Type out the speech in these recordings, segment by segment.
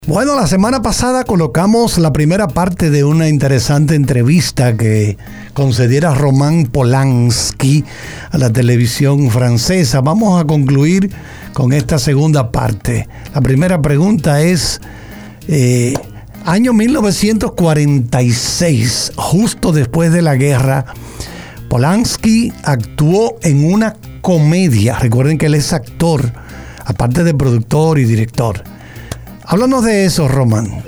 Bueno, la semana pasada colocamos la primera parte de una interesante entrevista que concediera Roman Polanski a la televisión francesa. Vamos a concluir con esta segunda parte. La primera pregunta es, año 1946, justo después de la guerra, Polanski actuó en una comedia. Recuerden que él es actor, aparte de productor y director. Háblanos de eso, Roman.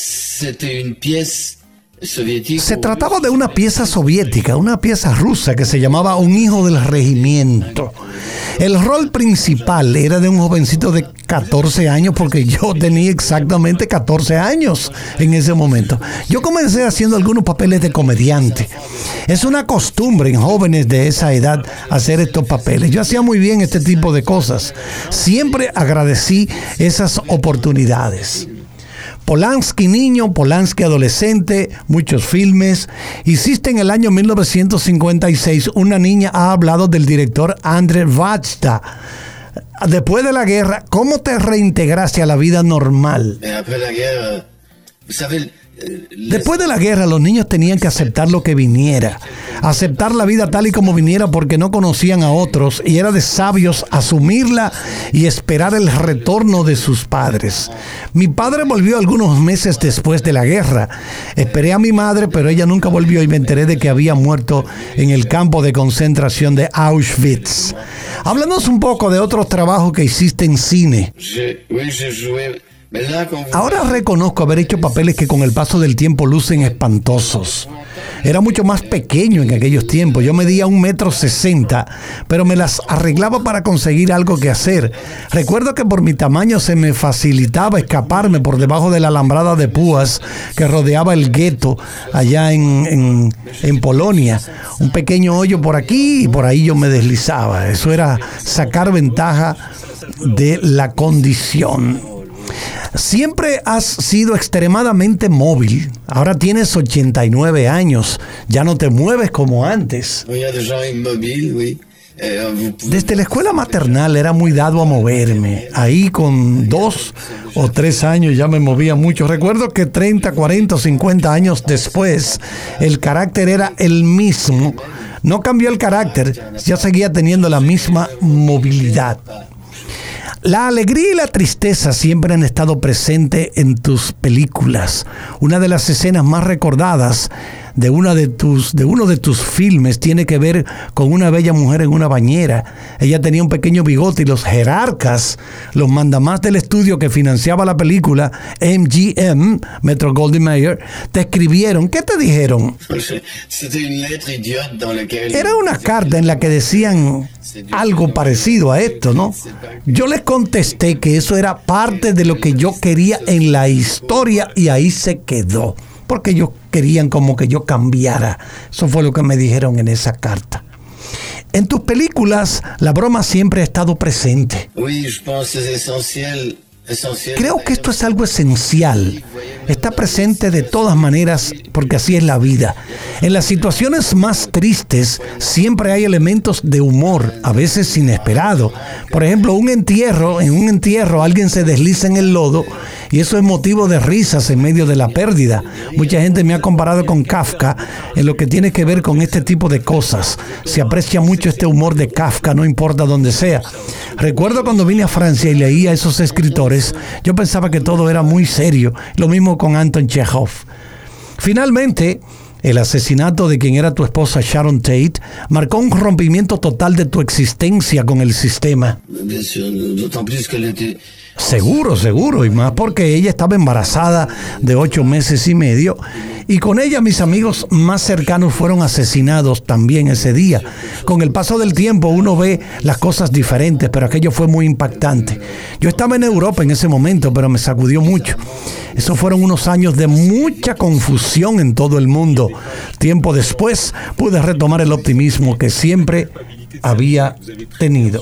Se trataba de una pieza soviética, una pieza rusa que se llamaba Un hijo del regimiento. El rol principal era de un jovencito de 14 años, porque yo tenía exactamente 14 años en ese momento. Yo comencé haciendo algunos papeles de comediante. Es una costumbre en jóvenes de esa edad hacer estos papeles. Yo hacía muy bien este tipo de cosas. Siempre agradecí esas oportunidades. Polanski niño, Polanski adolescente, muchos filmes. Hiciste en el año 1956, Una niña ha hablado, del director Andrzej Wajda. Después de la guerra, ¿cómo te reintegraste a la vida normal? Después de la guerra, los niños tenían que aceptar lo que viniera, aceptar la vida tal y como viniera, porque no conocían a otros, y era de sabios asumirla y esperar el retorno de sus padres. Mi padre volvió algunos meses después de la guerra. Esperé a mi madre, pero ella nunca volvió, y me enteré de que había muerto en el campo de concentración de Auschwitz. Háblanos un poco de otros trabajos que hiciste en cine. Ahora reconozco haber hecho papeles que con el paso del tiempo lucen espantosos. Era mucho más pequeño en aquellos tiempos. Yo medía 1,60 m, pero me las arreglaba para conseguir algo que hacer. Recuerdo que por mi tamaño se me facilitaba escaparme por debajo de la alambrada de púas que rodeaba el gueto allá en Polonia. Un pequeño hoyo por aquí y por ahí yo me deslizaba. Eso era sacar ventaja de la condición. Siempre has sido extremadamente móvil. Ahora tienes 89 años. Ya no te mueves como antes. Desde la escuela maternal era muy dado a moverme. Ahí con 2 o 3 años ya me movía mucho. Recuerdo que 30, 40 o 50 años después, el carácter era el mismo. No cambió el carácter, ya seguía teniendo la misma movilidad. La alegría y la tristeza siempre han estado presentes en tus películas. Una de las escenas más recordadas de uno de tus filmes tiene que ver con una bella mujer en una bañera. Ella tenía un pequeño bigote y los jerarcas, los mandamás del estudio que financiaba la película, MGM, Metro-Goldwyn-Mayer, te escribieron. ¿Qué te dijeron? Era una carta en la que decían algo parecido a esto, ¿no? Yo les contesté que eso era parte de lo que yo quería en la historia y ahí se quedó, porque ellos querían como que yo cambiara. Eso fue lo que me dijeron en esa carta. En tus películas, la broma siempre ha estado presente. Creo que esto es algo esencial. Está presente de todas maneras, porque así es la vida. En las situaciones más tristes siempre hay elementos de humor, a veces inesperado. Por ejemplo, en un entierro alguien se desliza en el lodo y eso es motivo de risas en medio de la pérdida. Mucha gente me ha comparado con Kafka en lo que tiene que ver con este tipo de cosas. Se aprecia mucho este humor de Kafka, no importa dónde sea. Recuerdo cuando vine a Francia y leí a esos escritores, yo pensaba que todo era muy serio. Lo mismo con Anton Chekhov. Finalmente, el asesinato de quien era tu esposa Sharon Tate marcó un rompimiento total de tu existencia con el sistema. Seguro, y más porque ella estaba embarazada de 8 meses y medio, y con ella mis amigos más cercanos fueron asesinados también ese día. Con el paso del tiempo uno ve las cosas diferentes, pero aquello fue muy impactante. Yo estaba en Europa en ese momento, pero me sacudió mucho. Esos fueron unos años de mucha confusión en todo el mundo. Tiempo después pude retomar el optimismo que siempre había tenido.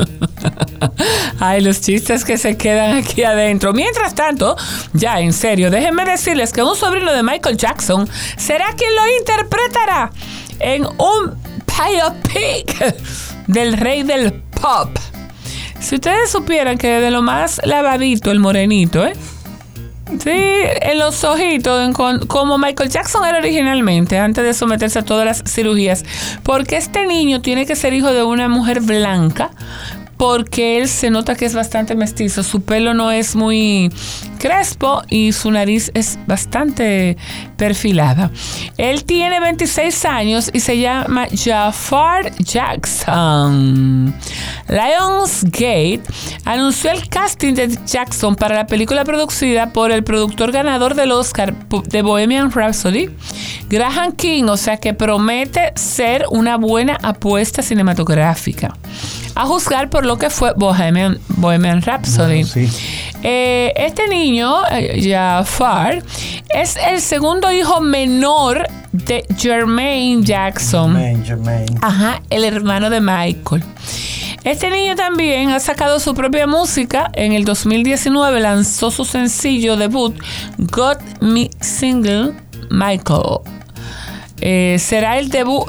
Ay, los chistes que se quedan aquí adentro. Mientras tanto, ya en serio, déjenme decirles que un sobrino de Michael Jackson será quien lo interpretará en un biopic del rey del pop. Si ustedes supieran que de lo más lavadito, el morenito, Sí, en los ojitos, como Michael Jackson era originalmente, antes de someterse a todas las cirugías. Porque este niño tiene que ser hijo de una mujer blanca, porque él se nota que es bastante mestizo. Su pelo no es muy crespo y su nariz es bastante perfilada. Él tiene 26 años y se llama Jafar Jackson. Lionsgate anunció el casting de Jackson para la película producida por el productor ganador del Oscar de Bohemian Rhapsody, Graham King, o sea que promete ser una buena apuesta cinematográfica, a juzgar por lo que fue Bohemian Rhapsody. Sí. Este niño, Jafar, es el segundo hijo menor de Jermaine Jackson. Jermaine. Ajá, el hermano de Michael. Este niño también ha sacado su propia música. En el 2019 lanzó su sencillo debut, Got Me Single, Michael. Será el debut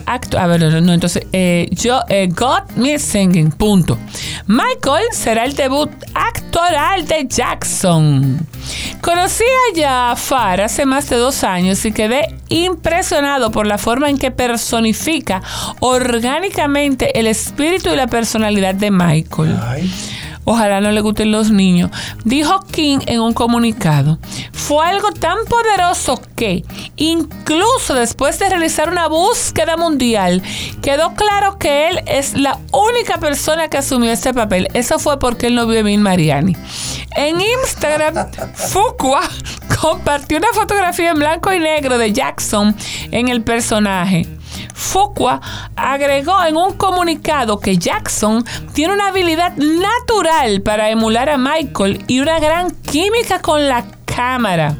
Got Me Singing, punto. Michael será el debut actoral de Jackson. Conocí a Jafar hace más de 2 años y quedé impresionado por la forma en que personifica orgánicamente el espíritu y la personalidad de Michael. Ay. Ojalá no le gusten los niños, dijo King en un comunicado. Fue algo tan poderoso que, incluso después de realizar una búsqueda mundial, quedó claro que él es la única persona que asumió este papel. Eso fue porque él no vio a Emil Mariani. En Instagram, Fuqua compartió una fotografía en blanco y negro de Jackson en el personaje. Fuqua agregó en un comunicado que Jackson tiene una habilidad natural para emular a Michael y una gran química con la cámara.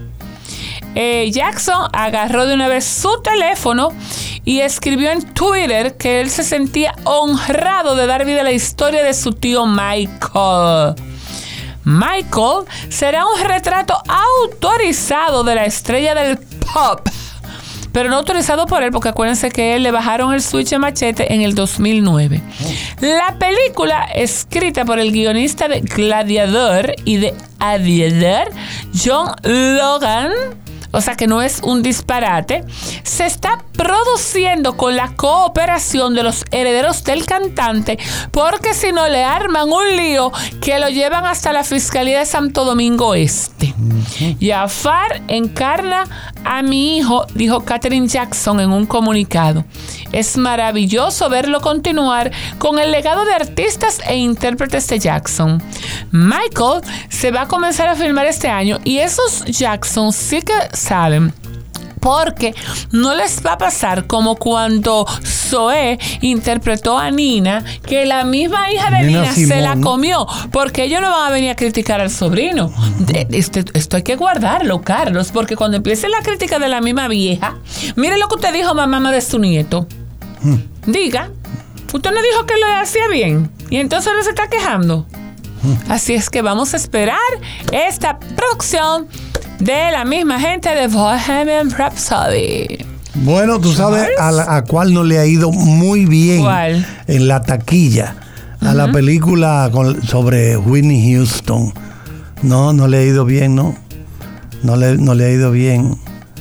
Jackson agarró de una vez su teléfono y escribió en Twitter que él se sentía honrado de dar vida a la historia de su tío Michael. Michael será un retrato autorizado de la estrella del pop, pero no autorizado por él, porque acuérdense que él le bajaron el switch a Machete en el 2009. La película, escrita por el guionista de Gladiador y de Aviador, John Logan, o sea que no es un disparate, se está produciendo con la cooperación de los herederos del cantante, porque si no le arman un lío que lo llevan hasta la Fiscalía de Santo Domingo Este. Jafar encarna a mi hijo, dijo Katherine Jackson en un comunicado. Es maravilloso verlo continuar con el legado de artistas e intérpretes de Jackson. Michael se va a comenzar a filmar este año y esos Jackson sí que saben, porque no les va a pasar como cuando Zoé interpretó a Nina, que la misma hija de Nina se la comió, porque ellos no van a venir a criticar al sobrino. Esto hay que guardarlo, Carlos, porque cuando empiece la crítica de la misma vieja, mire lo que usted dijo, mamá de su nieto. Diga, usted no dijo que lo hacía bien y entonces ahora se está quejando. Así es que vamos a esperar esta producción de la misma gente de Bohemian Rhapsody. Bueno, tú sabes a cuál no le ha ido muy bien. ¿Cuál? En la taquilla. A la película sobre Whitney Houston. No le ha ido bien, ¿no? No le ha ido bien.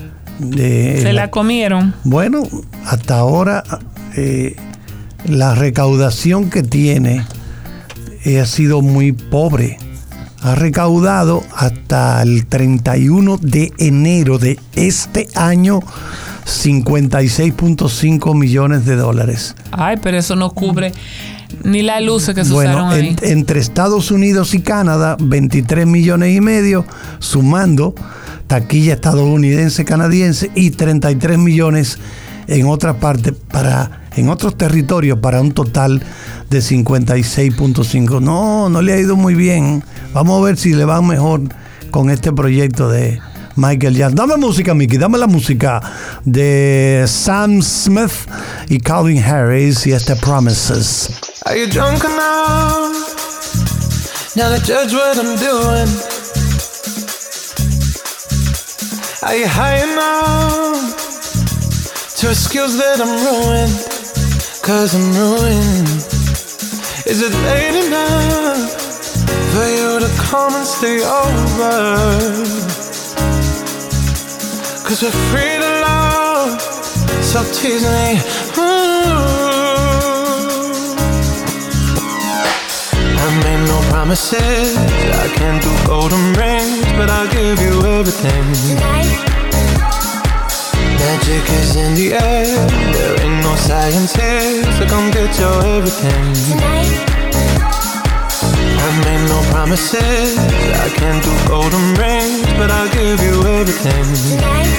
Se la comieron. Bueno, hasta ahora la recaudación que tiene ha sido muy pobre. Ha recaudado hasta el 31 de enero de este año $56.5 millones. Ay, pero eso no cubre ni la luz que se usaron ahí. Entre Estados Unidos y Canadá, 23 millones y medio, sumando taquilla estadounidense, canadiense, y 33 millones en otras partes, en otros territorios, para un total de 56.5. No le ha ido muy bien. Vamos a ver si le va mejor con este proyecto de Michael Jackson. Dame música, Mickey, dame la música de Sam Smith y Calvin Harris y este Promises. Are you drunk enough now to judge what I'm doing? Are you high enough to excuse that I'm ruined? 'Cause I'm ruined. Is it late enough for you to come and stay over? 'cause we're free to love. So tease me. I made no promises, I can't do golden rings, but I'll give you everything. Tonight. Magic is in the air, there ain't no science here, so come get your everything. Tonight. I made no promises, I can't do golden rings, but I'll give you everything. Tonight.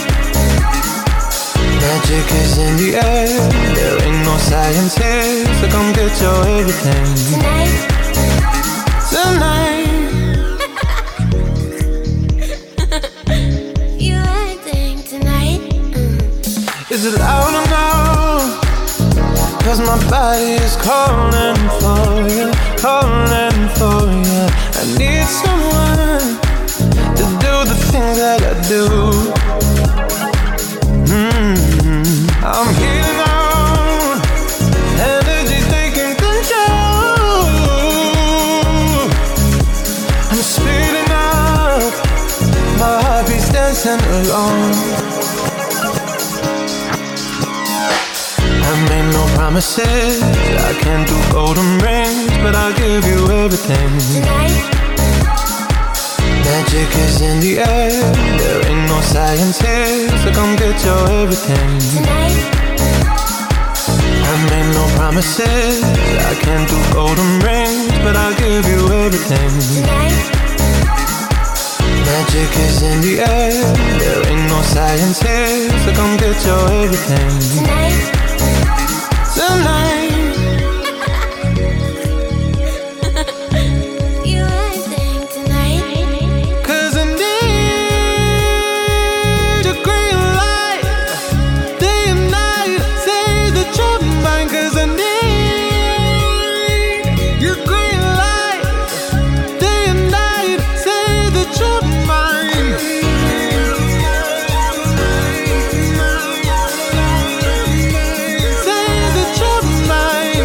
Magic is in the air, there ain't no science here, so come get your everything. Tonight. Tonight. You acting tonight. Is it loud enough? 'Cause my body is calling for you, calling for you. I need someone to do the things that I do. I'm healing on, energy's taking control. I'm speeding up, my heartbeat's dancing alone. I made no promises, I can't do golden rings, but I'll give you everything. Tonight. Magic is in the air, there ain't no science here, so come get your everything. Tonight. I made no promises, I can't do golden rings, but I'll give you everything. Tonight. Magic is in the air, there ain't no science here, so come get your everything. Tonight. Tonight. You acting tonight. 'Cause I need a green light, day and night, say that you're mine. 'Cause I need your green light, day and night, say that you're mine. Say that you're mine.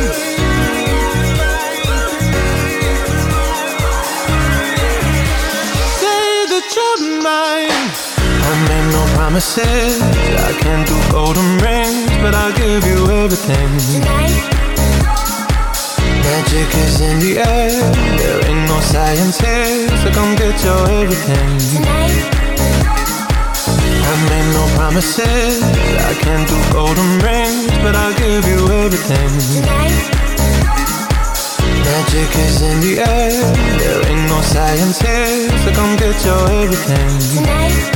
Say that you're mine. I made no promises, I can't do golden rings, but I'll give you everything. Tonight. Magic is in the air, there ain't no science here, so come get your everything. Tonight. I made no promises, I can't do golden rings, but I'll give you everything. Tonight. Magic is in the air, there ain't no science here, so come get your everything. Tonight.